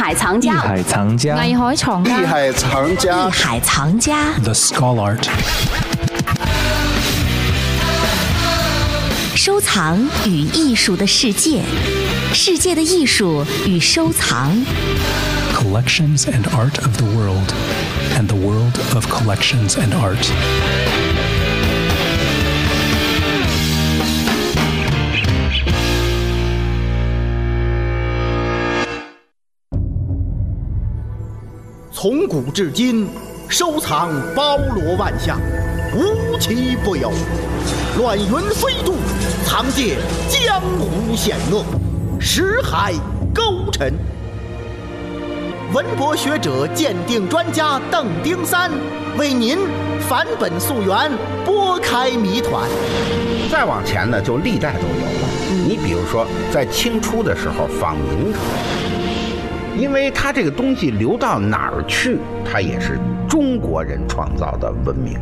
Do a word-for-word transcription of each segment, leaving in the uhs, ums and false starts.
海藏家， 艺海藏家， 艺海藏家， 艺海藏家， 艺海藏家 The Scholart。 收藏与艺术的世界，世界的艺术与收藏。 Collections and art of the world, and the world of collections and art. 从古至今，收藏包罗万象，无奇不有。乱云飞渡，藏借江湖险恶，识海沟沉。文博学者鉴定专家邓丁三为您返本溯源，拨开谜团。 再往前呢，就历代都有了。嗯、你比如说，在清初的时候仿明朝。因为它这个东西流到哪儿去，它也是中国人创造的文明。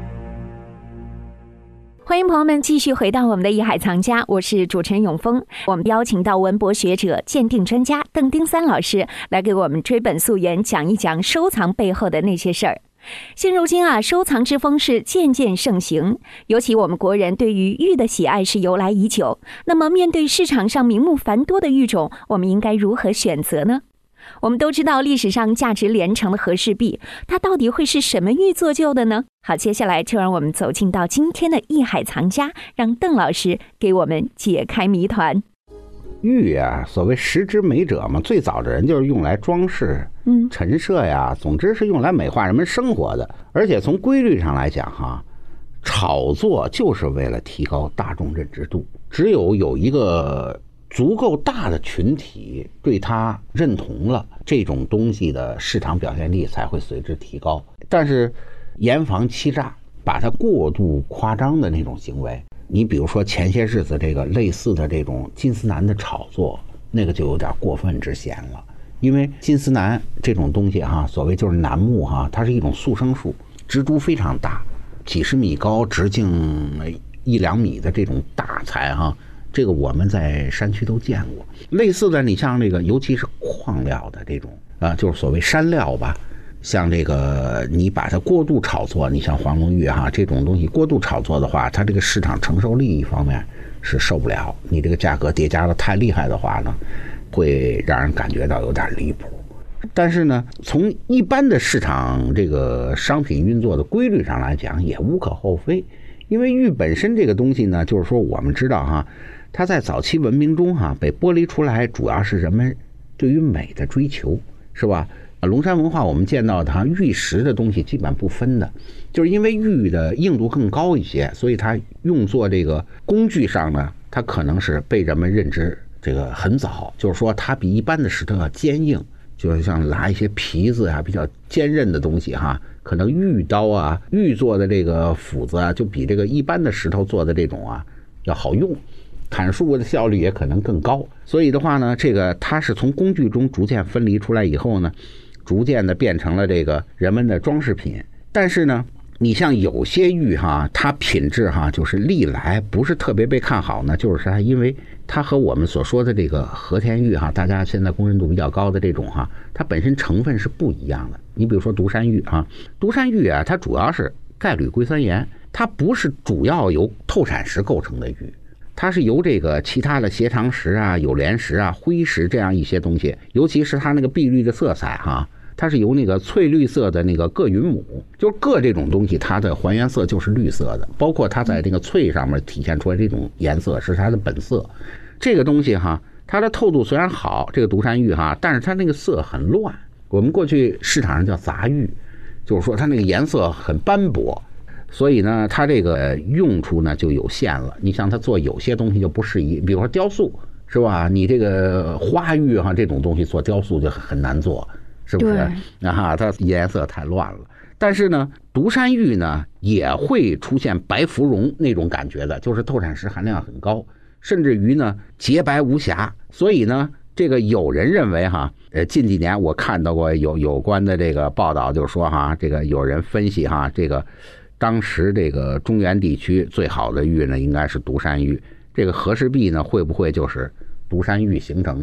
欢迎朋友们继续回到我们的艺海藏家，我是主持人永峰。我们邀请到文博学者、鉴定专家邓丁三老师来给我们追本溯源，讲一讲收藏背后的那些事儿。现如今啊，收藏之风是渐渐盛行，尤其我们国人对于玉的喜爱是由来已久。那么面对市场上名目繁多的玉种，我们应该如何选择呢？我们都知道历史上价值连城的和氏璧，它到底会是什么玉做就的呢？好，接下来就让我们走进到今天的艺海藏家，让邓老师给我们解开谜团。 玉啊，所谓食之美者嘛，最早的人就是用来装饰、嗯，陈设呀，总之是用来美化人们生活的。而且从规律上来讲哈，炒作就是为了提高大众认知度，只有有一个足够大的群体对它认同了，这种东西的市场表现力才会随之提高。但是严防欺诈，把它过度夸张的那种行为，你比如说前些日子这个类似的这种金丝楠的炒作，那个就有点过分之嫌了。因为金丝楠这种东西哈，所谓就是楠木哈，它是一种速生树，植株非常大，几十米高，直径一两米的这种大材哈。这个我们在山区都见过。类似的，你像这个，尤其是矿料的这种啊，就是所谓山料吧。像这个，你把它过度炒作，你像黄龙玉哈这种东西过度炒作的话，它这个市场承受力一方面是受不了，你这个价格叠加的太厉害的话呢，会让人感觉到有点离谱。但是呢，从一般的市场这个商品运作的规律上来讲，也无可厚非。因为玉本身这个东西呢，就是说我们知道哈。它在早期文明中哈、啊、被剥离出来，主要是人们对于美的追求，是吧？龙山文化我们见到它玉石的东西基本不分的，就是因为玉的硬度更高一些，所以它用作这个工具上呢，它可能是被人们认知这个很早，就是说它比一般的石头要坚硬，就是像拿一些皮子啊比较坚韧的东西哈，可能玉刀啊、玉做的这个斧子啊，就比这个一般的石头做的这种啊要好用。砍树的效率也可能更高，所以的话呢，这个它是从工具中逐渐分离出来以后呢，逐渐的变成了这个人们的装饰品。但是呢，你像有些玉哈，它品质哈就是历来不是特别被看好呢，就是它因为它和我们所说的这个和田玉哈，大家现在公认度比较高的这种哈，它本身成分是不一样的。你比如说独山玉哈，独山玉啊，它主要是钙铝硅酸盐，它不是主要由透闪石构成的玉。它是由这个其他的斜长石啊、有莲石啊、灰石这样一些东西，尤其是它那个碧绿的色彩哈，它是由那个翠绿色的那个铬云母，就是铬这种东西，它的还原色就是绿色的，包括它在这个翠上面体现出来这种颜色是它的本色。这个东西哈，它的透度虽然好，这个独山玉哈，但是它那个色很乱。我们过去市场上叫杂玉，就是说它那个颜色很斑驳。所以呢，它这个用处呢就有限了。你像它做有些东西就不适宜，比如说雕塑，是吧？你这个花玉哈这种东西做雕塑就很难做，是不是？啊，它颜色太乱了。但是呢，独山玉呢也会出现白芙蓉那种感觉的，就是透闪石含量很高，甚至于呢洁白无瑕。所以呢，这个有人认为哈，呃，近几年我看到过有有关的这个报道，就是说哈，这个有人分析哈，这个。当时这个中原地区最好的玉呢，应该是独山玉。这个和氏璧呢，会不会就是独山玉形成的？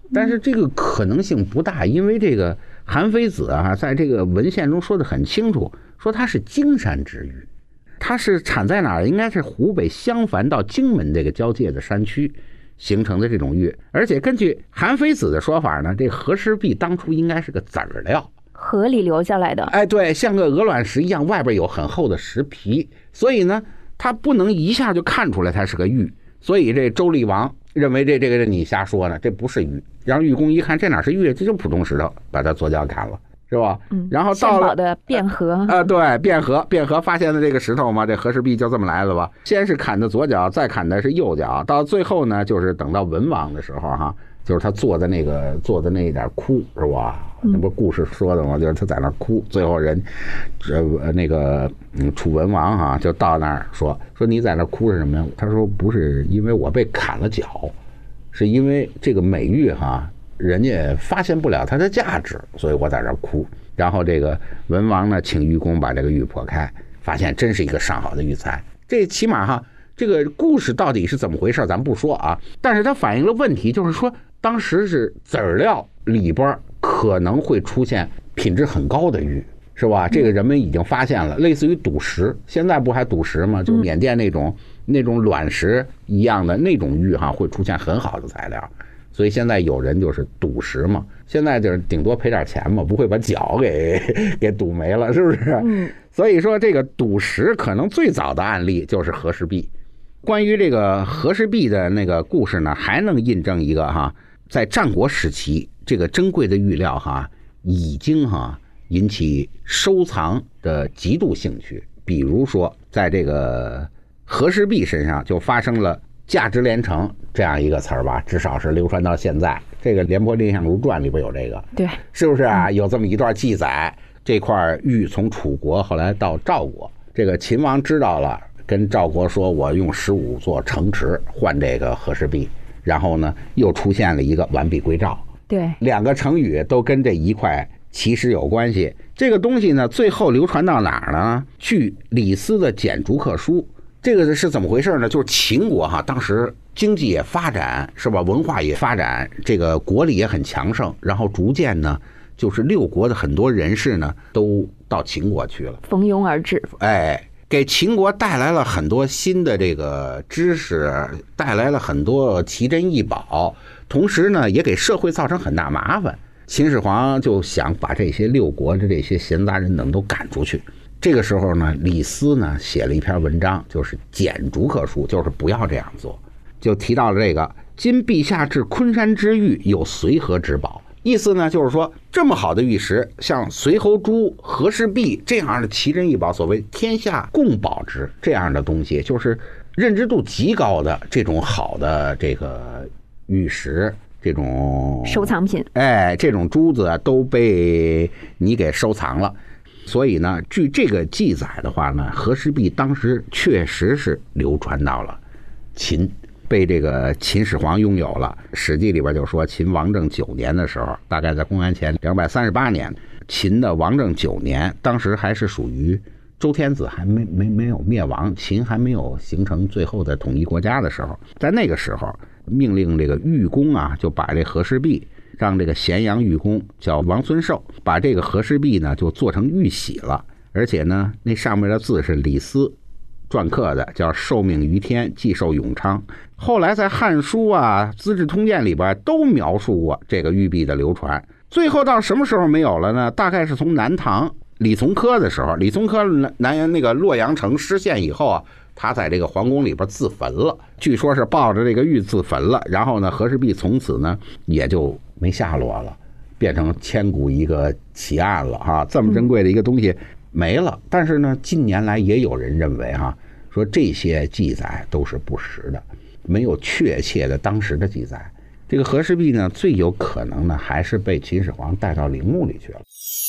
但是这个可能性不大，因为这个韩非子啊，在这个文献中说的很清楚，说它是荆山之玉，它是产在哪儿？应该是湖北襄樊到荆门这个交界的山区形成的这种玉。而且根据韩非子的说法呢，这和氏璧当初应该是个籽儿料， 河里流下来的。 哎，对，像个鹅卵石一样，外边有很厚的石皮，所以呢，它不能一下就看出来它是个玉。所以这周厉王认为这这个你瞎说呢，这不是玉。让玉工一看，这哪是玉？这就普通石头，把它左脚砍了，是吧？ 嗯。 然后到了的汴河啊、 呃，对，汴河，汴河发现的这个石头嘛，这和氏璧就这么来的吧？先是砍的左脚，再砍的是右脚，到最后呢，就是等到文王的时候哈，就是他坐的那个坐的那一点哭，是吧？那不故事说的吗？就是他在那哭，最后人，呃，那个嗯，楚文王哈就到那儿说说你在那哭是什么呀？他说不是因为我被砍了脚，是因为这个美玉哈，人家发现不了它的价值，所以我在这儿哭。然后这个文王呢，请玉工把这个玉破开，发现真是一个上好的玉材。这起码哈，这个故事到底是怎么回事咱不说啊，但是它反映了问题，就是说当时是籽料里边可能会出现品质很高的玉，是吧？这个人们已经发现了，类似于赌石，现在不还赌石吗？就缅甸那种、嗯、那种卵石一样的那种玉哈，会出现很好的材料。所以现在有人就是赌石嘛，现在就是顶多赔点钱嘛，不会把脚给给赌没了，是不是？嗯。所以说这个赌石可能最早的案例就是和氏璧。关于这个和氏璧的那个故事呢，还能印证一个哈，在战国时期，这个珍贵的玉料哈，已经哈引起收藏的极度兴趣。比如说，在这个和氏璧身上就发生了价值连城这样一个词儿吧，至少是流传到现在。这个《廉颇蔺相如传》里边有这个， 对， 是不是啊？有这么一段记载，这块玉从楚国后来到赵国，这个秦王知道了，跟赵国说，我用十五座城池换这个和氏璧，然后呢，又出现了一个完璧归赵。 对，两个成语都跟这一块其实有关系。这个东西呢，最后流传到哪儿呢？据李斯的《简逐客书》。这个是怎么回事呢？就是秦国哈，当时经济也发展，是吧？文化也发展，这个国力也很强盛，然后逐渐呢，就是六国的很多人士呢，都到秦国去了， 蜂拥而至。 哎，给秦国带来了很多新的这个知识，带来了很多奇珍异宝，同时呢，也给社会造成很大麻烦。秦始皇就想把这些六国的这些闲杂人等都赶出去。这个时候呢，李斯呢写了一篇文章，就是《简逐客书》，就是不要这样做，就提到了这个今陛下至昆山之玉，有随和之宝。意思呢就是说，这么好的玉石，像随侯珠、和氏璧这样的奇珍异宝，所谓天下共宝之这样的东西，就是认知度极高的这种好的这个玉石，这种收藏品， 哎，这种珠子都被你给收藏了。所以呢，据这个记载的话呢，和氏璧当时确实是流传到了秦，被这个秦始皇拥有了。《史记》里边就说，秦王政九年的时候，大概在公元前两百三十八年，秦的王政九年，当时还是属于周天子还没没没有灭亡，秦还没有形成最后的统一国家的时候，在那个时候命令这个玉工啊，就把这和氏璧。让这个咸阳玉工叫王孙寿，把这个和氏璧呢就做成玉玺了，而且呢，那上面的字是李斯篆刻的，叫受命于天，既寿永昌。后来在《汉书》啊、《资治通鉴》里边都描述过这个玉璧的流传。最后到什么时候没有了呢？大概是从南唐李从珂的时候，李从珂南那个洛阳城失陷以后啊，他在这个皇宫里边自焚了，据说是抱着这个玉自焚了。然后呢，和氏璧从此呢也就没下落了，变成千古一个奇案了哈。这么珍贵的一个东西没了，但是呢，近年来也有人认为哈，说这些记载都是不实的，没有确切的当时的记载。这个和氏璧呢，最有可能呢还是被秦始皇带到陵墓里去了。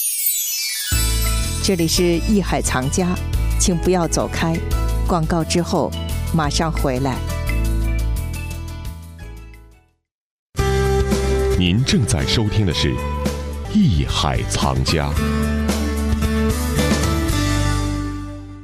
这里是艺海藏家，请不要走开，广告之后马上回来。 您正在收听的是《艺海藏家》。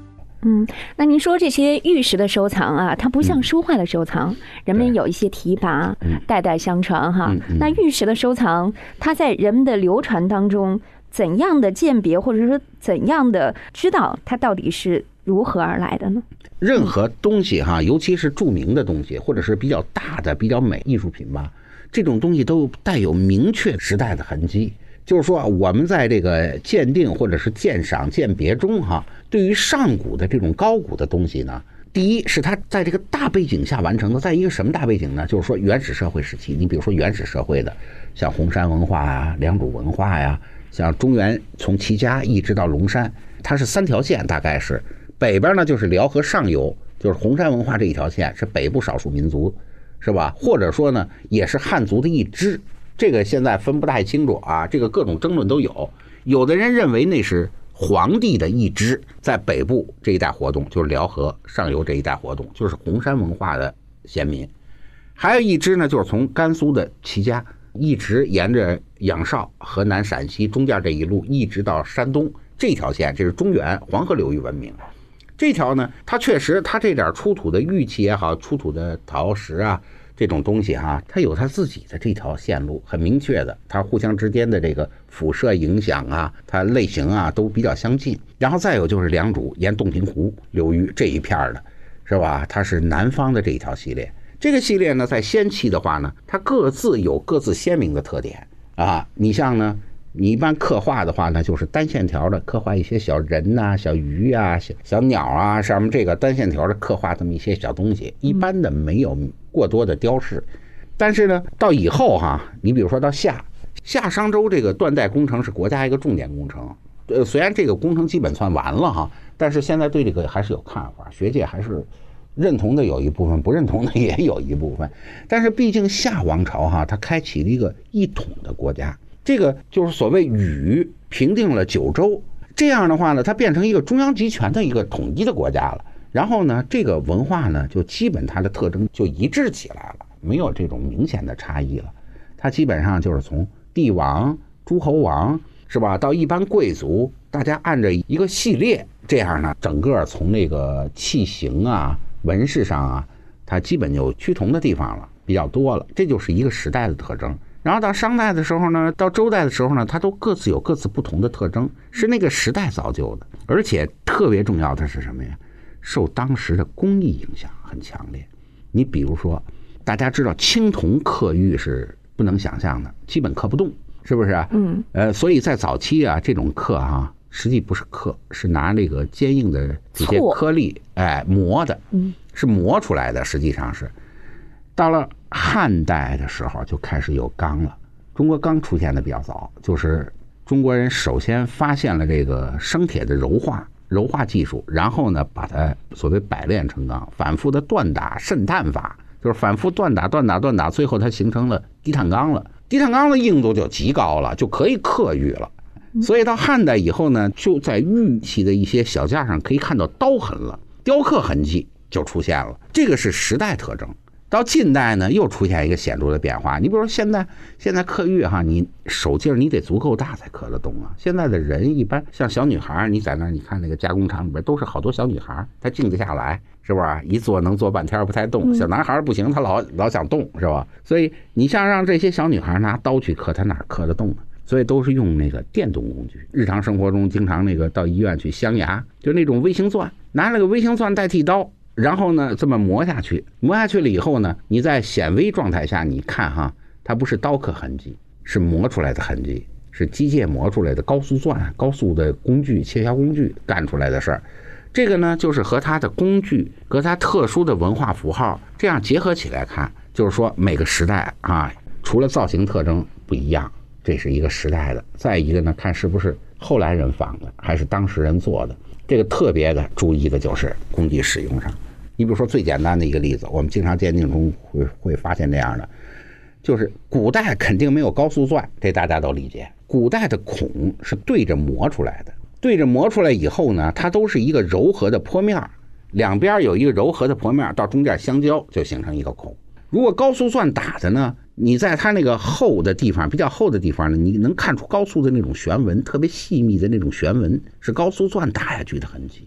嗯，那您说这些玉石的收藏啊，它不像书画的收藏，嗯、人们有一些提拔，嗯、代代相传哈。嗯嗯、那玉石的收藏，它在人们的流传当中，怎样的鉴别，或者说怎样的知道它到底是如何而来的呢？ 任何东西哈，尤其是著名的东西，或者是比较大的、比较美艺术品吧，这种东西都带有明确时代的痕迹。就是说，我们在这个鉴定或者是鉴赏鉴别中哈，对于上古的这种高古的东西呢，第一是它在这个大背景下完成的，在一个什么大背景呢？就是说原始社会时期，你比如说原始社会的，像红山文化啊、良渚文化呀，像中原从齐家一直到龙山，它是三条线，大概是北边呢就是辽河上游，就是红山文化这一条线是北部少数民族，是吧？或者说呢，也是汉族的一支。这个现在分不太清楚啊，这个各种争论都有。有的人认为那是皇帝的一支在北部这一带活动，就是辽河上游这一带活动，就是红山文化的先民。还有一支呢，就是从甘肃的齐家一直沿着仰韶、河南、陕西中间这一路，一直到山东这条线，这是中原黄河流域文明。这条呢，它确实它这点出土的玉器也好，出土的陶石啊，这种东西哈，它有它自己的这条线路，很明确的，它互相之间的这个辐射影响啊，它类型啊都比较相近。然后再有就是良渚沿洞庭湖流域这一片的，是吧？它是南方的这一条系列。这个系列呢，在先期的话呢，它各自有各自鲜明的特点啊。你像呢，你一般刻画的话呢，就是单线条的刻画一些小人呐、啊、小鱼啊、小小鸟啊，上面这个单线条的刻画这么一些小东西，一般的没有过多的雕饰。但是呢，到以后哈，你比如说到夏夏商周这个断代工程是国家一个重点工程。呃，虽然这个工程基本算完了哈，但是现在对这个还是有看法，学界还是认同的有一部分，不认同的也有一部分。但是毕竟夏王朝哈，它开启了一个一统的国家，这个就是所谓禹平定了九州，这样的话呢，它变成一个中央集权的一个统一的国家了。然后呢，这个文化呢，就基本它的特征就一致起来了，没有这种明显的差异了。它基本上就是从帝王、诸侯王，是吧，到一般贵族，大家按着一个系列，这样呢，整个从那个器型啊、纹饰上啊，它基本就趋同的地方了，比较多了。这就是一个时代的特征。然后到商代的时候呢，到周代的时候呢，它都各自有各自不同的特征，是那个时代造就的。而且特别重要的是什么呀？受当时的工艺影响很强烈。你比如说，大家知道青铜刻玉是不能想象的，基本刻不动，是不是？嗯，呃，所以在早期啊，这种刻啊，实际不是刻，是拿那个坚硬的这些颗粒，哎，磨的，嗯，是磨出来的。实际上是到了汉代的时候就开始有钢了。中国钢出现的比较早，就是中国人首先发现了这个生铁的柔化。柔化技术，然后呢，把它所谓百炼成钢，反复的锻打渗碳法，就是反复锻打、锻打、锻打，最后它形成了低碳钢了。低碳钢的硬度就极高了，就可以刻玉了。所以到汉代以后呢，就在玉器的一些小件上可以看到刀痕了，雕刻痕迹就出现了。这个是时代特征。到近代呢，又出现一个显著的变化。你比如说现在现在刻玉哈，你手劲你得足够大才刻得动啊。现在的人一般像小女孩，你在那你看那个加工厂里边都是好多小女孩，她静得下来，是不是？一坐能坐半天不太动。小男孩不行，他老老想动，是吧？所以你像让这些小女孩拿刀去刻，她哪刻得动呢？所以都是用那个电动工具。日常生活中经常那个到医院去镶牙，就那种微型钻，拿那个微型钻代替刀。然后呢，这么磨下去，磨下去了以后呢，你在显微状态下，你看哈，它不是刀刻痕迹，是磨出来的痕迹，是机械磨出来的高速钻、高速的工具、切削工具干出来的事儿。这个呢，就是和它的工具和它特殊的文化符号这样结合起来看，就是说每个时代啊，除了造型特征不一样，这是一个时代的。再一个呢，看是不是后来人仿的，还是当时人做的。这个特别的注意的就是工具使用上。你比如说最简单的一个例子，我们经常鉴定中会会发现这样的，就是古代肯定没有高速钻，这大家都理解。古代的孔是对着磨出来的，对着磨出来以后呢，它都是一个柔和的坡面，两边有一个柔和的坡面，到中间相交就形成一个孔。如果高速钻打的呢，你在它那个厚的地方，比较厚的地方呢，你能看出高速的那种旋纹，特别细密的那种旋纹，是高速钻打下去的痕迹。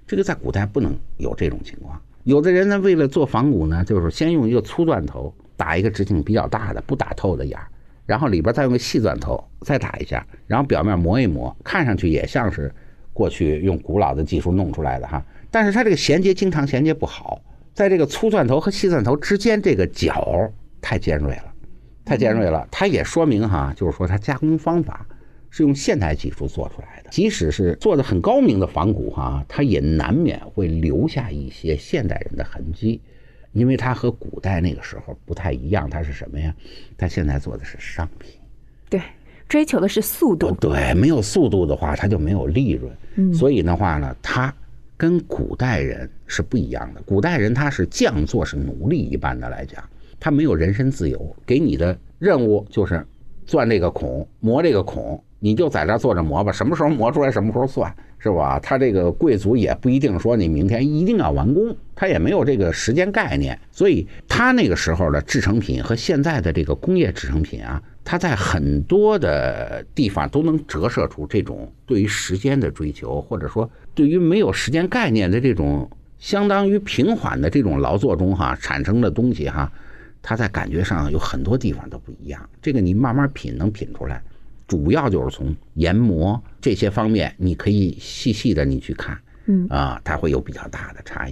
这个在古代不能有这种情况。有的人呢，为了做仿古呢，就是先用一个粗钻头打一个直径比较大的不打透的眼，然后里边再用个细钻头再打一下，然后表面磨一磨，看上去也像是过去用古老的技术弄出来的哈。但是它这个衔接经常衔接不好，在这个粗钻头和细钻头之间这个角太尖锐了，太尖锐了。它也说明哈，就是说它加工方法是用现代技术做出来的，即使是做的很高明的仿古哈，它也难免会留下一些现代人的痕迹，因为它和古代那个时候不太一样。它是什么呀？它现在做的是商品， 对，追求的是速度。 对，没有速度的话，它就没有利润。嗯，所以的话呢，它跟古代人是不一样的。古代人他是匠作，是奴隶一般的来讲，他没有人身自由，给你的任务就是钻这个孔，磨这个孔，你就在这坐着磨吧，什么时候磨出来什么时候算，是吧？他这个贵族也不一定说你明天一定要完工，他也没有这个时间概念，所以他那个时候的制成品和现在的这个工业制成品啊，它在很多的地方都能折射出这种对于时间的追求，或者说对于没有时间概念的这种相当于平缓的这种劳作中哈产生的东西哈，它在感觉上有很多地方都不一样。这个你慢慢品能品出来，主要就是从研磨这些方面，你可以细细的你去看，嗯啊，它会有比较大的差异。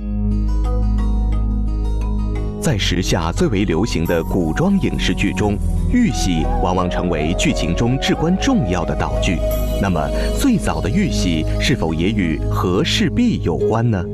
在时下最为流行的古装影视剧中，玉玺往往成为剧情中至关重要的道具。那么，最早的玉玺是否也与和氏璧有关呢？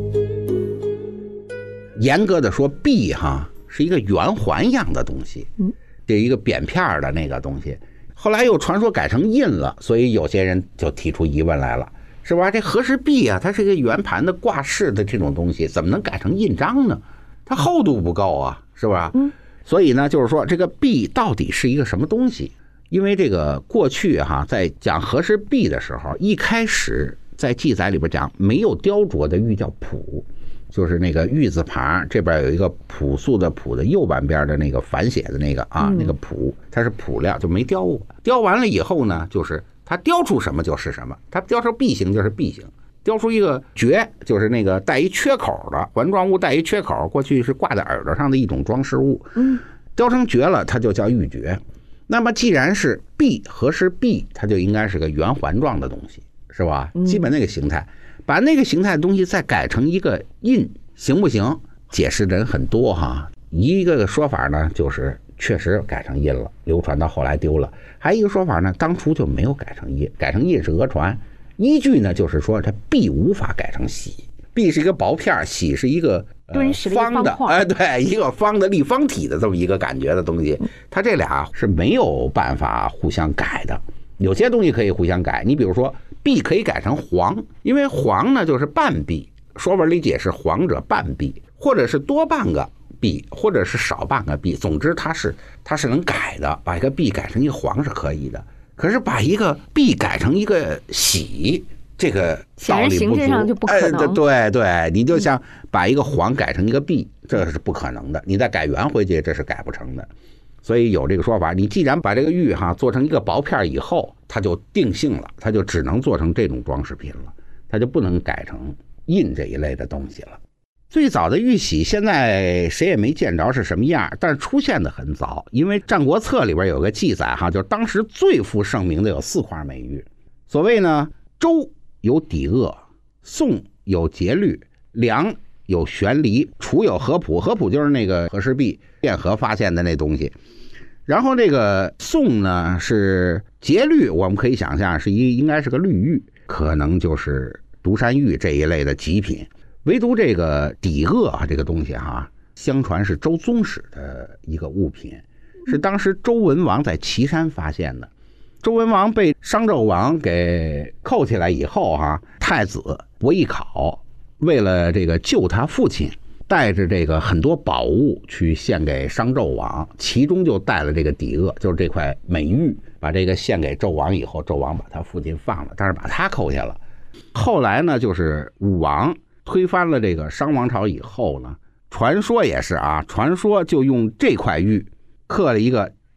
严格的说，璧哈是一个圆环样的东西，嗯，这一个扁片的那个东西。后来又传说改成印了，所以有些人就提出疑问来了，是吧？这和氏璧啊，它是一个圆盘的挂饰的这种东西，怎么能改成印章呢？它厚度不够啊，是吧？嗯，所以呢，就是说这个璧到底是一个什么东西？因为这个过去哈，在讲和氏璧的时候，一开始在记载里边讲没有雕琢的玉叫朴，就是那个玉字旁这边有一个朴素的朴的右半边的那个反写的那个啊，嗯、那个朴它是朴料，就没雕过。雕完了以后呢，就是它雕出什么就是什么，它雕成璧形就是璧形。雕出一个珏，就是那个带一缺口的环状物，带一缺口，过去是挂在耳朵上的一种装饰物。嗯，雕成珏了，它就叫玉珏。那么既然是璧，和氏璧，它就应该是个圆环状的东西，是吧？基本那个形态，把那个形态的东西再改成一个印，行不行？解释的人很多哈。一个说法呢，就是确实改成印了，流传到后来丢了；还有一个说法呢，当初就没有改成印，改成印是讹传。依据呢，就是说它璧无法改成玺，璧是一个薄片，玺是一个、呃、方的，哎、呃，对，一个方的立方体的这么一个感觉的东西，它这俩是没有办法互相改的。有些东西可以互相改，你比如说璧可以改成黄，因为黄呢就是半璧，说法理解是黄者半璧，或者是多半个璧，或者是少半个璧，总之它是它是能改的，把一个璧改成一个黄是可以的。可是把一个璧改成一个玺，这个道理不足， 就不可能。 哎，对对，你就像把一个黄改成一个璧，这是不可能的。你再改圆回去，这是改不成的。所以有这个说法，你既然把这个玉哈做成一个薄片以后，它就定性了，它就只能做成这种装饰品了，它就不能改成印这一类的东西了。最早的玉玺现在谁也没见着是什么样，但是出现的很早，因为《战国策》里边有个记载哈，就是当时最负盛名的有四块美玉。所谓呢，周有底萼，宋有节律，梁有玄梨，楚有合朴，合朴就是那个和氏璧卞和发现的那东西。然后这个宋呢是节律，我们可以想象是一应该是个绿玉，可能就是独山玉这一类的极品。唯独这个底萼啊，这个东西哈、啊，相传是周宗室的一个物品，是当时周文王在岐山发现的。周文王被商纣王给扣起来以后哈、啊，太子伯邑考为了这个救他父亲，带着这个很多宝物去献给商纣王，其中就带了这个底萼，就是这块美玉，把这个献给纣王以后，纣王把他父亲放了，但是把他扣下了。后来呢，就是武王推翻了这个商王朝以后呢，传说也是啊，传说就用这块玉刻了一个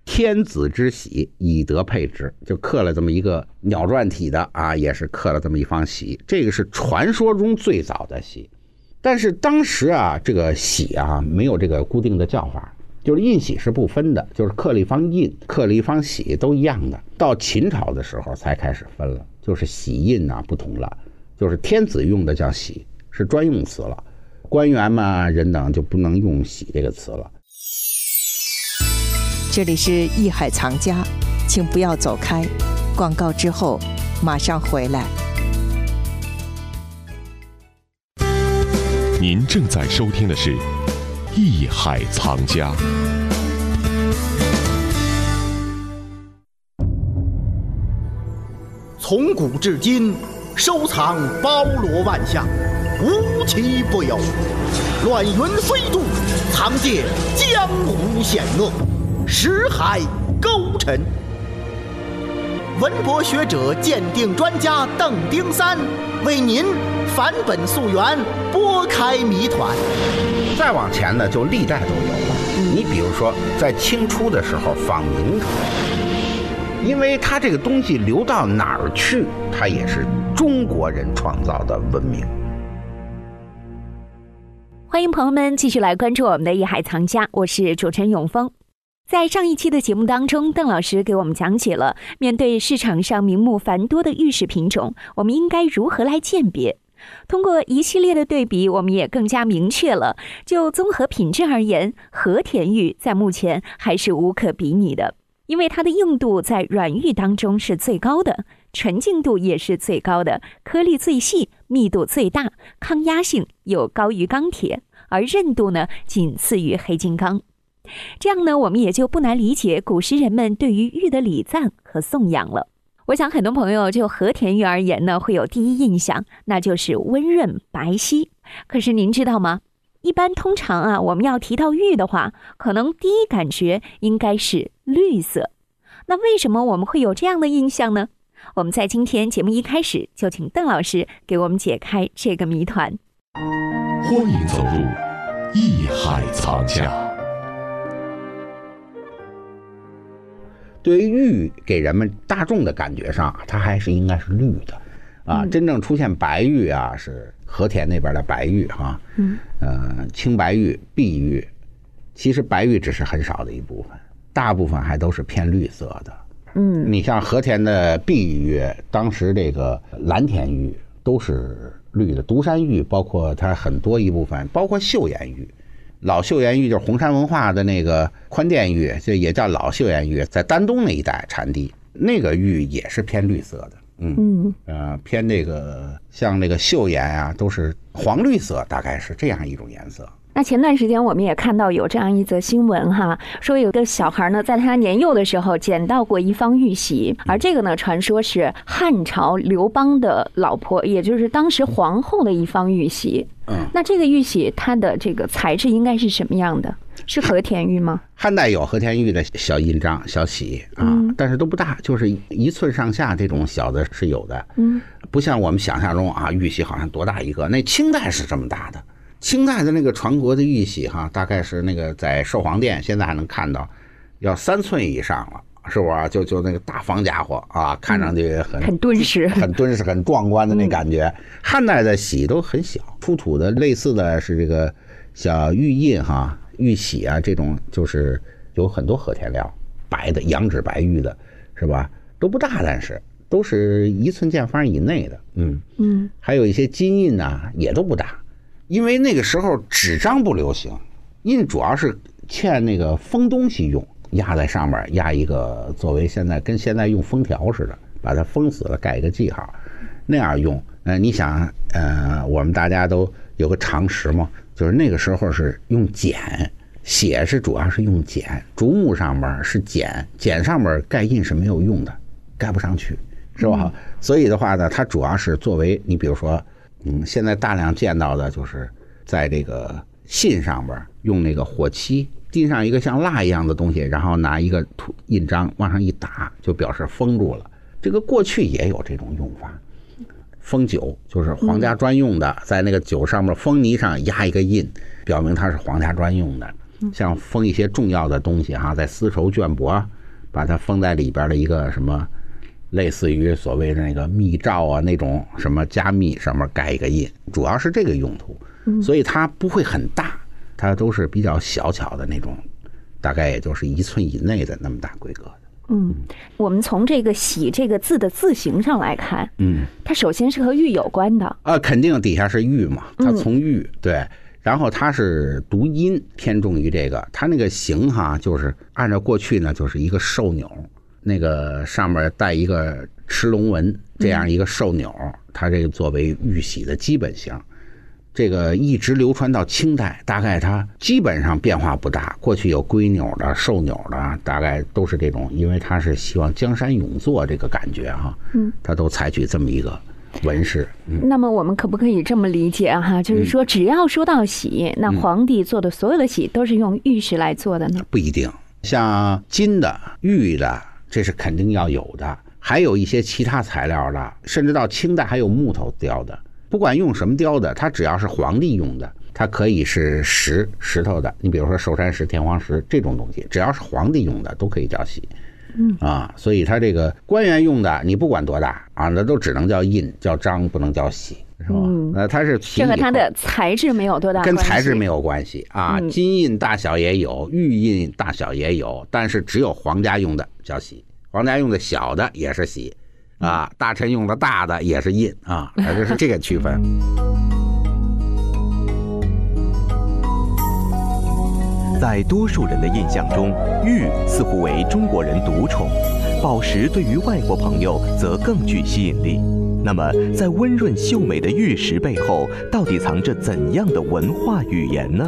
天子之玺，以德配之，就刻了这么一个鸟篆体的啊，也是刻了这么一方玺。这个是传说中最早的玺，但是当时啊，这个玺啊没有这个固定的叫法，就是印玺是不分的，就是刻了一方印，刻了一方玺都一样的。到秦朝的时候才开始分了，就是玺印啊不同了，就是天子用的叫玺，是专用词了。官员嘛，人等就不能用玺这个词了。 这里是艺海藏家，请不要走开，广告之后马上回来。 您正在收听的是《艺海藏家》。 从古至今，收藏包罗万象，无奇不有。乱云飞渡，藏借江湖险恶，识海勾陈。文博学者鉴定专家邓丁三为您返本溯源，拨开谜团。 再往前呢，就历代都有了。你比如说，在清初的时候仿明朝，因为它这个东西流到哪儿去，它也是中国人创造的文明。 欢迎朋友们继续来关注我们的艺海藏家，我是主持人永峰。在上一期的节目当中，邓老师给我们讲解了面对市场上名目繁多的玉石品种，我们应该如何来鉴别。通过一系列的对比，我们也更加明确了，就综合品质而言，和田玉在目前还是无可比拟的，因为它的硬度在软玉当中是最高的，纯净度也是最高的，颗粒最细，密度最大，抗压性又高于钢铁，而韧度呢仅次于黑金刚。这样呢，我们也就不难理解古时人们对于玉的礼赞和颂扬了。我想很多朋友就和田玉而言呢，会有第一印象，那就是温润白皙。可是您知道吗？一般通常啊，我们要提到玉的话，可能第一感觉应该是绿色。那为什么我们会有这样的印象呢？我们在今天节目一开始就请邓老师给我们解开这个谜团。 欢迎走入艺海藏家。 对于玉给人们大众的感觉上，它还是应该是绿的啊。嗯、真正出现白玉啊，是和田那边的白玉哈、啊，嗯，呃，青白玉、碧玉，其实白玉只是很少的一部分，大部分还都是偏绿色的。嗯，你像和田的碧玉，当时这个蓝田玉都是绿的，独山玉包括它很多一部分，包括岫岩玉。老岫岩玉就是红山文化的那个宽甸玉，这也叫老岫岩玉，在丹东那一带产地，那个玉也是偏绿色的，嗯嗯，呃，偏这个像那个岫岩啊，都是黄绿色，大概是这样一种颜色。 那前段时间我们也看到有这样一则新闻哈，说有个小孩呢，在他年幼的时候捡到过一方玉玺，而这个呢，传说是汉朝刘邦的老婆，也就是当时皇后的一方玉玺。嗯，那这个玉玺它的这个材质应该是什么样的？是和田玉吗？ 汉代有和田玉的小印章、小玺啊，嗯、但是都不大，就是一寸上下这种小的是有的。嗯，不像我们想象中啊，玉玺好像多大一个，那清代是这么大的。清代的那个传国的玉玺哈，大概是那个在寿皇殿现在还能看到，要三寸以上了，是不是？就就那个大方家伙啊，看上去很、 嗯、很敦实， 很敦实，很壮观的那感觉。嗯、汉代的玺都很小，出土的类似的是这个小玉印哈、玉玺啊，这种就是有很多和田料，白的羊脂白玉的，是吧？都不大，但是都是一寸见方以内的。嗯嗯，还有一些金印啊，也都不大。因为那个时候纸张不流行，印主要是嵌那个封东西用，压在上面，压一个作为现在跟现在用封条似的，把它封死了，盖一个记号，那样用。呃，你想，呃，我们大家都有个常识嘛，就是那个时候是用剪，写是主要是用剪，竹木上面是剪，剪上面盖印是没有用的，盖不上去，是吧？嗯、所以的话呢，它主要是作为你比如说。嗯，现在大量见到的就是在这个信上边用那个火漆钉上一个像蜡一样的东西，然后拿一个土印章往上一打，就表示封住了。这个过去也有这种用法，封酒就是皇家专用的，在那个酒上面封泥上压一个印，表明它是皇家专用的。 像封一些重要的东西哈，在丝绸绢帛把它封在里边的一个什么，类似于所谓的那个密诏啊那种什么加密上面盖一个印，主要是这个用途。所以它不会很大，它都是比较小巧的那种，大概也就是一寸以内的那么大规格的。 嗯，我们从这个喜这个字的字形上来看，嗯，它首先是和玉有关的啊，肯定底下是玉嘛，它从玉、嗯、对，然后它是读音偏重于这个，它那个形哈，就是按照过去呢，就是一个兽钮，那个上面带一个螭龙纹这样一个兽钮，嗯、它这个作为玉玺的基本形。这个一直流传到清代，大概它基本上变化不大。过去有龟钮的、兽钮的，大概都是这种，因为它是希望江山永坐这个感觉哈，嗯，它都采取这么一个纹饰。嗯、 那么我们可不可以这么理解哈？就是说，只要说到玺，嗯、那皇帝做的所有的玺都是用玉石来做的呢？ 不一定，像金的、玉的，这是肯定要有的，还有一些其他材料的，甚至到清代还有木头雕的。不管用什么雕的，它只要是皇帝用的，它可以是石石头的，你比如说寿山石、天皇石这种东西，只要是皇帝用的都可以叫玺。嗯啊，所以它这个官员用的，你不管多大啊，那都只能叫印、叫章，不能叫玺，是吧？嗯，那它是这和它的材质没有多大关系， 跟材质没有关系啊。嗯、金印大小也有，玉印大小也有，但是只有皇家用的叫玺，皇家用的小的也是玺。啊，大臣用的大的也是印啊，这是这个区分。 在多数人的印象中，玉似乎为中国人独宠，宝石对于外国朋友则更具吸引力。那么，在温润秀美的玉石背后，到底藏着怎样的文化语言呢？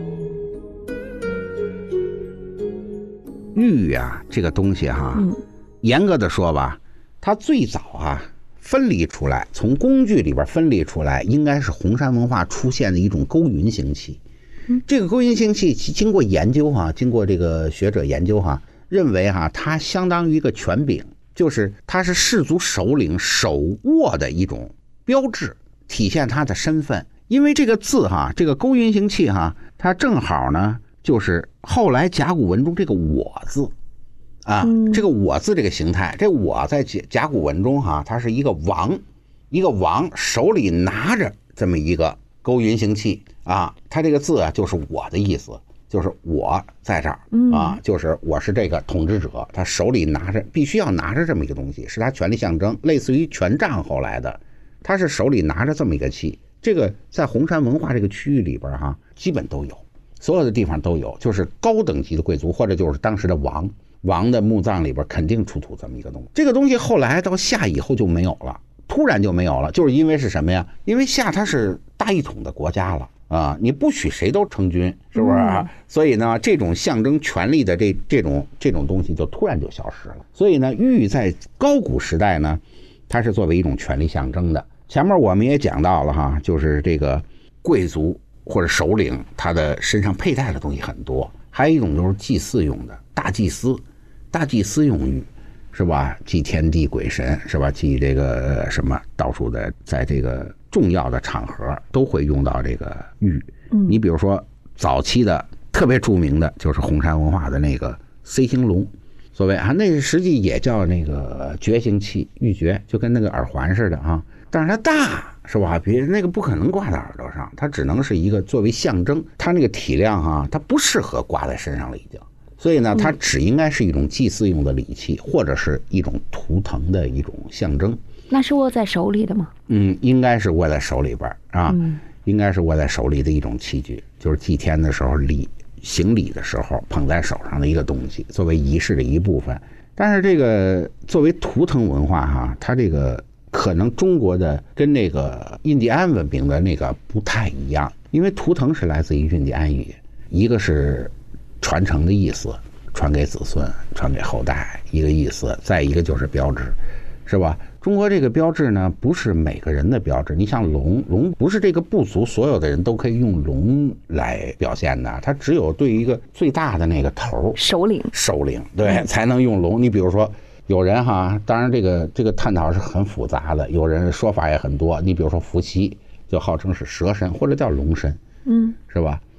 玉呀、啊，这个东西哈，嗯、严格的说吧。它最早啊分离出来，从工具里边分离出来，应该是红山文化出现的一种勾云形器。这个勾云形器经过研究哈、啊，经过这个学者研究哈、啊，认为哈、啊，它相当于一个权柄，就是它是氏族首领手握的一种标志，体现他的身份。因为这个字哈、啊，这个勾云形器哈、啊，它正好呢就是后来甲骨文中这个我字。啊，这个我字这个形态，这我在甲骨文中哈、啊，它是一个王，一个王手里拿着这么一个勾云形器啊，它这个字啊就是我的意思，就是我在这儿啊，就是我是这个统治者，他手里拿着必须要拿着这么一个东西，是他权力象征，类似于权杖后来的，他是手里拿着这么一个器，这个在红山文化这个区域里边哈、啊，基本都有，所有的地方都有，就是高等级的贵族或者就是当时的王。王的墓葬里边肯定出土这么一个东西，这个东西后来到夏以后就没有了，突然就没有了，就是因为是什么呀？因为夏它是大一统的国家了啊，你不许谁都成军，是不是、啊？所以呢，这种象征权力的这这种这种东西就突然就消失了。所以呢，玉在高古时代呢，它是作为一种权力象征的。前面我们也讲到了哈，就是这个贵族或者首领他的身上佩戴的东西很多，还有一种就是祭祀用的大祭司。大祭司用玉，是吧？祭天地鬼神，是吧？祭这个什么，到处的，在这个重要的场合都会用到这个玉。嗯，你比如说早期的特别著名的就是红山文化的那个 C 型龙，所谓啊，那实际也叫那个爵形器，玉爵，就跟那个耳环似的啊，但是它大，是吧？别那个不可能挂在耳朵上，它只能是一个作为象征，它那个体量哈、啊，它不适合挂在身上了已经。所以呢，它只应该是一种祭祀用的礼器，或者是一种图腾的一种象征。 那是握在手里的吗？ 嗯，应该是握在手里边啊，嗯、应该是握在手里的一种器具，就是祭天的时候礼行礼的时候捧在手上的一个东西，作为仪式的一部分。但是这个作为图腾文化哈、啊，它这个可能中国的跟那个印第安文明的那个不太一样，因为图腾是来自于印第安语，一个是传承的意思，传给子孙，传给后代一个意思，再一个就是标志，是吧？中国这个标志呢，不是每个人的标志。你像龙，龙不是这个部族所有的人都可以用龙来表现的，它只有对一个最大的那个头首领， 首领对才能用龙。你比如说，有人哈，当然这个这个探讨是很复杂的，有人说法也很多。你比如说伏羲就号称是蛇神或者叫龙神，嗯，是吧？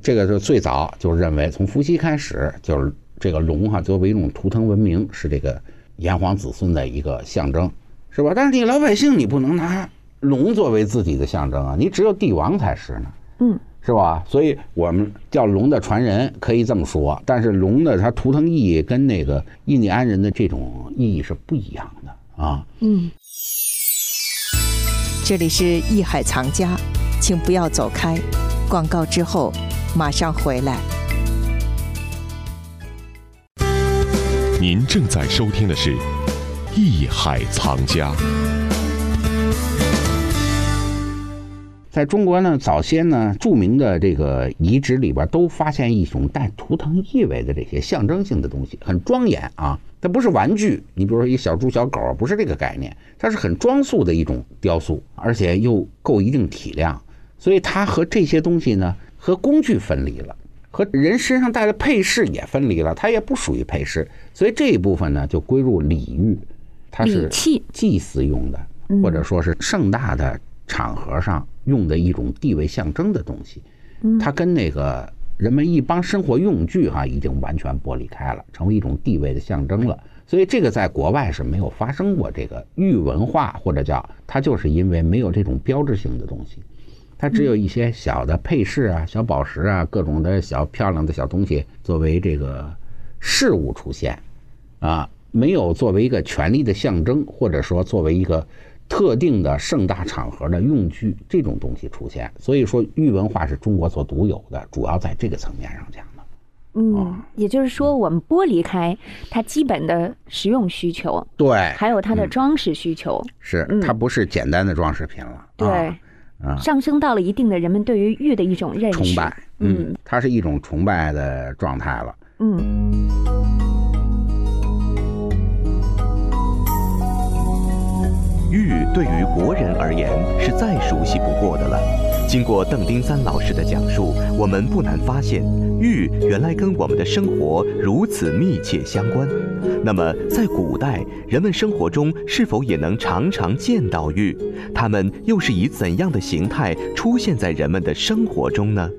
这个就最早就认为从伏羲开始，就是这个龙哈、啊、作为一种图腾文明，是这个炎黄子孙的一个象征，是吧？但是你老百姓你不能拿龙作为自己的象征啊，你只有帝王才是呢， 嗯， 是吧？所以我们叫龙的传人可以这么说，但是龙的它图腾意义跟那个印第安人的这种意义是不一样的啊。 嗯， 这里是艺海藏家，请不要走开，广告之后马上回来。 您正在收听的是《艺海藏家》。 在中国呢，早先呢，著名的这个遗址里边都发现一种带图腾意味的这些象征性的东西，很庄严啊。它不是玩具，你比如说一小猪小狗，不是这个概念，它是很装束的一种雕塑，而且又够一定体量，所以它和这些东西呢，和工具分离了，和人身上带的配饰也分离了，它也不属于配饰，所以这一部分呢就归入礼遇，它是祭祀用的，或者说是盛大的场合上用的一种地位象征的东西，它跟那个人们一般生活用具哈、啊、已经完全剥离开了，成为一种地位的象征了。所以这个在国外是没有发生过这个玉文化，或者叫它就是因为没有这种标志性的东西，它只有一些小的配饰啊、小宝石啊、各种的小漂亮的小东西作为这个事物出现啊，没有作为一个权力的象征，或者说作为一个特定的盛大场合的用具这种东西出现。所以说玉文化是中国所独有的，主要在这个层面上讲的。 嗯，也就是说我们剥离开它基本的实用需求， 对， 还有它的装饰需求， 嗯、是、嗯、它不是简单的装饰品了， 对、啊啊、上升到了一定的人们对于玉的一种认识， 崇拜，嗯，嗯它是一种崇拜的状态了。 嗯， 玉对于国人而言是再熟悉不过的了。经过邓丁三老师的讲述，我们不难发现，玉原来跟我们的生活如此密切相关。那么，在古代，人们生活中是否也能常常见到玉？它们又是以怎样的形态出现在人们的生活中呢？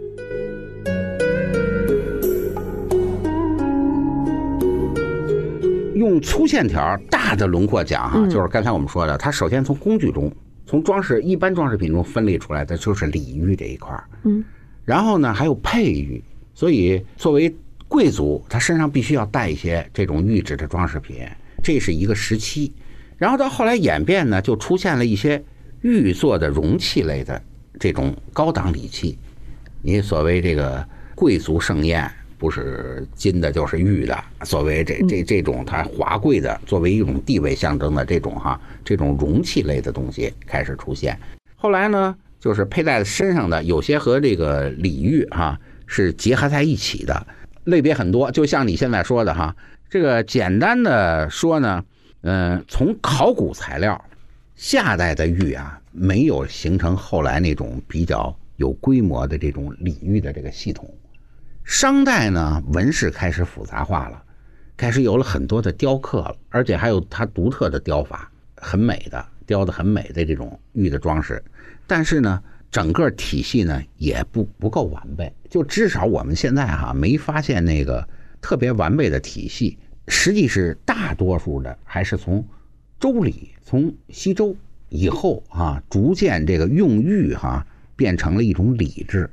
用粗线条、大的轮廓讲哈、啊，就是刚才我们说的，它首先从工具中。从装饰一般装饰品中分离出来的就是礼玉这一块，嗯，然后呢还有佩玉，所以作为贵族，他身上必须要带一些这种玉质的装饰品，这是一个时期。然后到后来演变呢，就出现了一些玉做的容器类的这种高档礼器。你所谓这个贵族盛宴，不是金的就是玉的，所谓这这这种它华贵的，作为一种地位象征的这种哈这种容器类的东西开始出现。后来呢，就是佩戴在身上的有些和这个礼玉哈是结合在一起的，类别很多。就像你现在说的哈，这个简单的说呢，嗯、呃，从考古材料，夏代的玉啊没有形成后来那种比较有规模的这种礼玉的这个系统。商代呢，纹饰开始复杂化了，开始有了很多的雕刻了，而且还有它独特的雕法，很美的雕的很美的这种玉的装饰。但是呢，整个体系呢也不不够完备，就至少我们现在哈没发现那个特别完备的体系。实际是大多数的还是从周礼，从西周以后啊，逐渐这个用玉哈变成了一种礼制。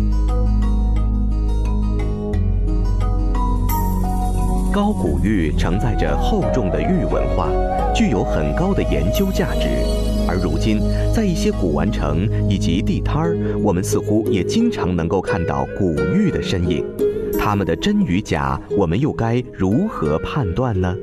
高古玉承载着厚重的玉文化，具有很高的研究价值。而如今，在一些古玩城以及地摊儿，我们似乎也经常能够看到古玉的身影。它们的真与假，我们又该如何判断呢？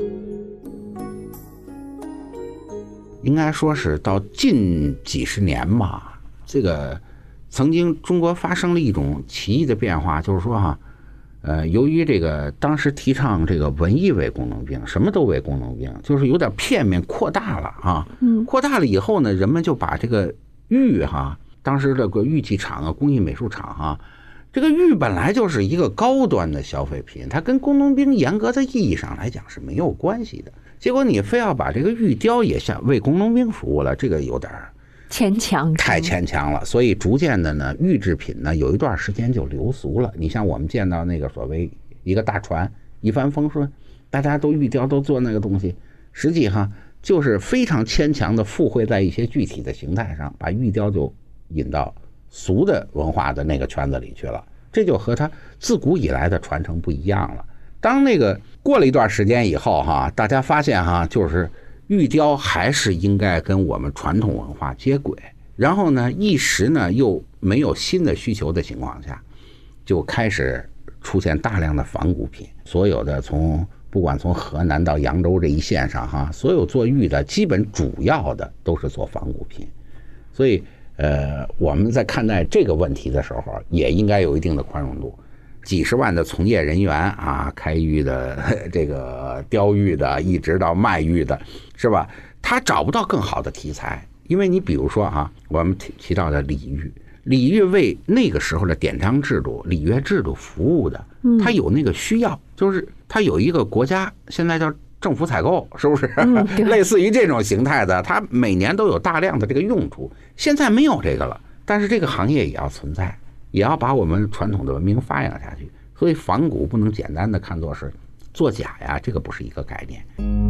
应该说是到近几十年吧，这个曾经中国发生了一种奇异的变化，就是说哈。呃，由于这个当时提倡这个文艺为工农兵，什么都为工农兵，就是有点片面扩大了啊。嗯，扩大了以后呢，人们就把这个玉哈，当时这个玉器厂啊、工艺美术厂哈，这个玉本来就是一个高端的消费品，它跟工农兵严格的意义上来讲是没有关系的。结果你非要把这个玉雕也像为工农兵服务了，这个有点牵强， 太牵强了。所以逐渐的呢，玉制品呢有一段时间就流俗了。你像我们见到那个所谓一个大船一帆风顺，大家都玉雕都做那个东西，实际上就是非常牵强的附会在一些具体的形态上，把玉雕就引到俗的文化的那个圈子里去了。这就和它自古以来的传承不一样了。当那个过了一段时间以后哈，大家发现哈，就是玉雕还是应该跟我们传统文化接轨，然后呢一时呢又没有新的需求的情况下，就开始出现大量的仿古品。所有的从不管从河南到扬州这一线上哈，所有做玉的基本主要的都是做仿古品。所以呃我们在看待这个问题的时候也应该有一定的宽容度。几十万的从业人员啊，开玉的、这个雕玉的，一直到卖玉的，是吧？他找不到更好的题材，因为你比如说啊，我们提提到的礼玉，礼玉为那个时候的典章制度、礼乐制度服务的，它有那个需要，就是它有一个国家现在叫政府采购，是不是？嗯、类似于这种形态的，它每年都有大量的这个用途。现在没有这个了，但是这个行业也要存在。也要把我们传统的文明发扬下去，所以仿古不能简单的看作是作假呀，这个不是一个概念。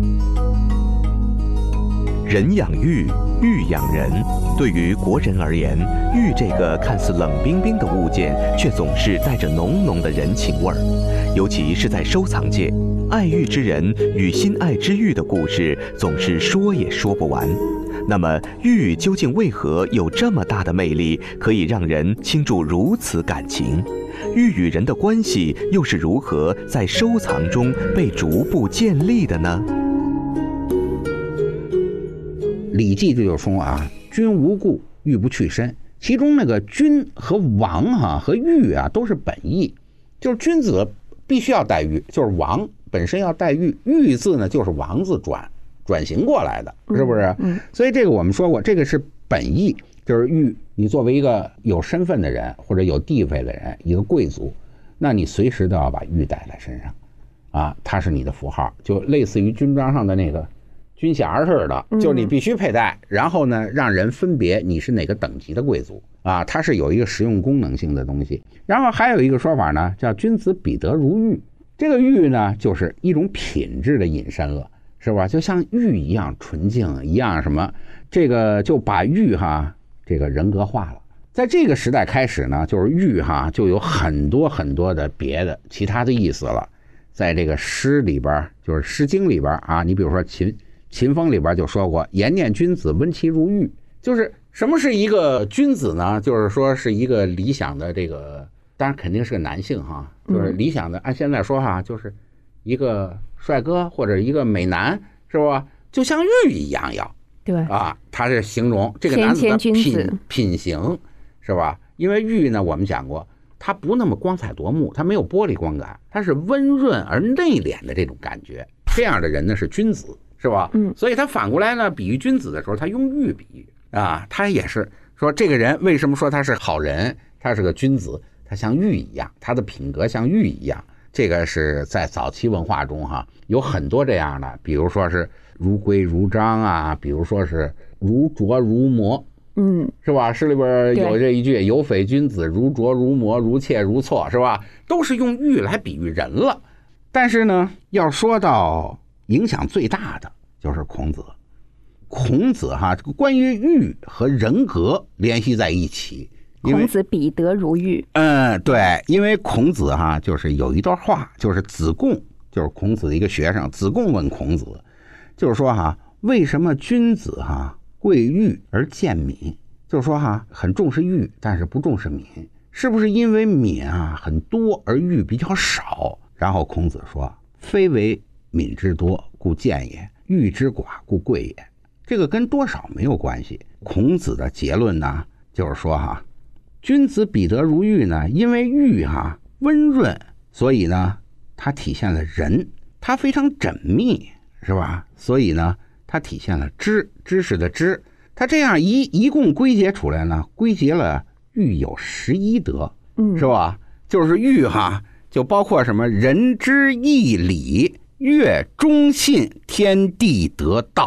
人养玉，玉养人。对于国人而言，玉这个看似冷冰冰的物件，却总是带着浓浓的人情味儿。尤其是在收藏界，爱玉之人与心爱之玉的故事，总是说也说不完。那么玉究竟为何有这么大的魅力，可以让人倾注如此感情？玉与人的关系又是如何在收藏中被逐步建立的呢？ 礼记就说啊，君无故，玉不去身。其中那个君和王哈、啊、和玉啊都是本意，就是君子必须要带玉，就是王本身要带玉，玉字呢就是王字转转型过来的，是不是？嗯，所以这个我们说过，这个是本意，就是玉。你作为一个有身份的人或者有地位的人，一个贵族，那你随时都要把玉带在身上，啊，它是你的符号，就类似于军装上的那个军衔似的，就是你必须佩戴，然后呢，让人分别你是哪个等级的贵族啊，它是有一个实用功能性的东西。然后还有一个说法呢，叫君子比得如玉。这个玉呢，就是一种品质的引申了。是吧？就像玉一样纯净，一样什么？这个就把玉哈这个人格化了。在这个时代开始呢，就是玉哈就有很多很多的别的其他的意思了。在这个诗里边，就是《诗经》里边啊，你比如说秦秦风里边就说过：“言念君子，温其如玉。”就是什么是一个君子呢？就是说是一个理想的这个，当然肯定是个男性哈，就是理想的。按现在说哈，就是一个帅哥或者一个美男，是吧？就像玉一样要对啊，他是形容这个男子的品品行，是吧？因为玉呢，我们讲过，它不那么光彩夺目，它没有玻璃光感，它是温润而内敛的这种感觉。这样的人呢是君子，是吧？嗯，所以他反过来呢，比喻君子的时候，他用玉比喻啊，他也是说这个人为什么说他是好人，他是个君子，他像玉一样，他的品格像玉一样。这个是在早期文化中哈，有很多这样的，比如说是如规如章啊，比如说是如琢如磨，嗯，是吧？诗里边有这一句，有匪君子，如琢如磨，如切如磋，是吧？都是用玉来比喻人了。但是呢，要说到影响最大的就是孔子。孔子哈，关于玉和人格联系在一起。 孔子比得如玉。 嗯，对，因为孔子哈，就是有一段话，就是子贡，就是孔子的一个学生，子贡问孔子，就是说哈，为什么君子哈贵玉而贱敏？就是说哈，很重视玉，但是不重视敏，是不是因为敏啊很多而玉比较少？然后孔子说，非为敏之多故贱也，玉之寡故贵也。这个跟多少没有关系。孔子的结论呢，就是说哈。君子比得如玉呢，因为玉哈温润，所以呢它体现了仁，它非常缜密，是吧？所以呢它体现了知，知识的知。它这样一一共归结出来呢，归结了玉有十一德，嗯，是吧？就是玉哈，就包括什么仁、知、义、礼、乐、忠、信、天地、德、道。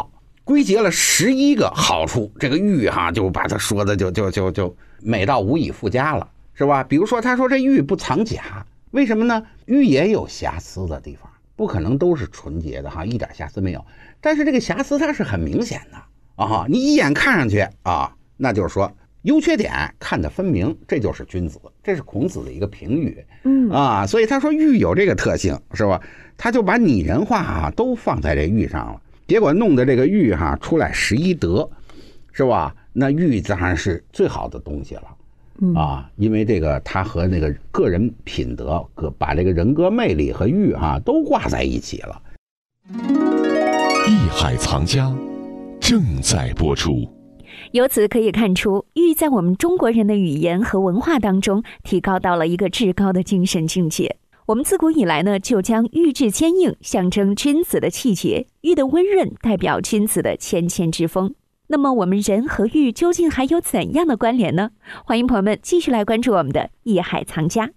归结了十一个好处。这个玉哈就把它说的就就就就美到无以复加了，是吧？比如说他说这玉不藏假，为什么呢？玉也有瑕疵的地方，不可能都是纯洁的哈，一点瑕疵没有。但是这个瑕疵它是很明显的啊，你一眼看上去啊，那就是说优缺点看得分明，这就是君子，这是孔子的一个评语。嗯啊，所以他说玉有这个特性，是吧？他就把拟人化啊都放在这玉上了，结果弄得这个玉哈出来十一德，是吧？那玉当然是最好的东西了。啊，因为这个他和那个个人品德，把这个人格魅力和玉哈都挂在一起了。 艺海藏家正在播出。 由此可以看出，玉在我们中国人的语言和文化当中提高到了一个至高的精神境界。我们自古以来呢，就将玉质坚硬象征君子的气节，玉的温润代表君子的谦谦之风。那么我们人和玉究竟还有怎样的关联呢？欢迎朋友们继续来关注我们的艺海藏家。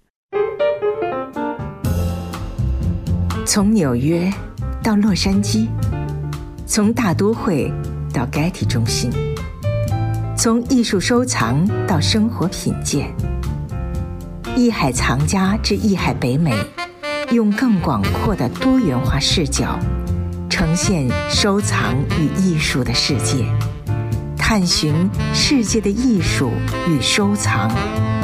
从纽约到洛杉矶，从大都会到盖蒂中心，从艺术收藏到生活品鉴，艺海藏家之艺海北美，用更广阔的多元化视角呈现收藏与艺术的世界，探寻世界的艺术与收藏。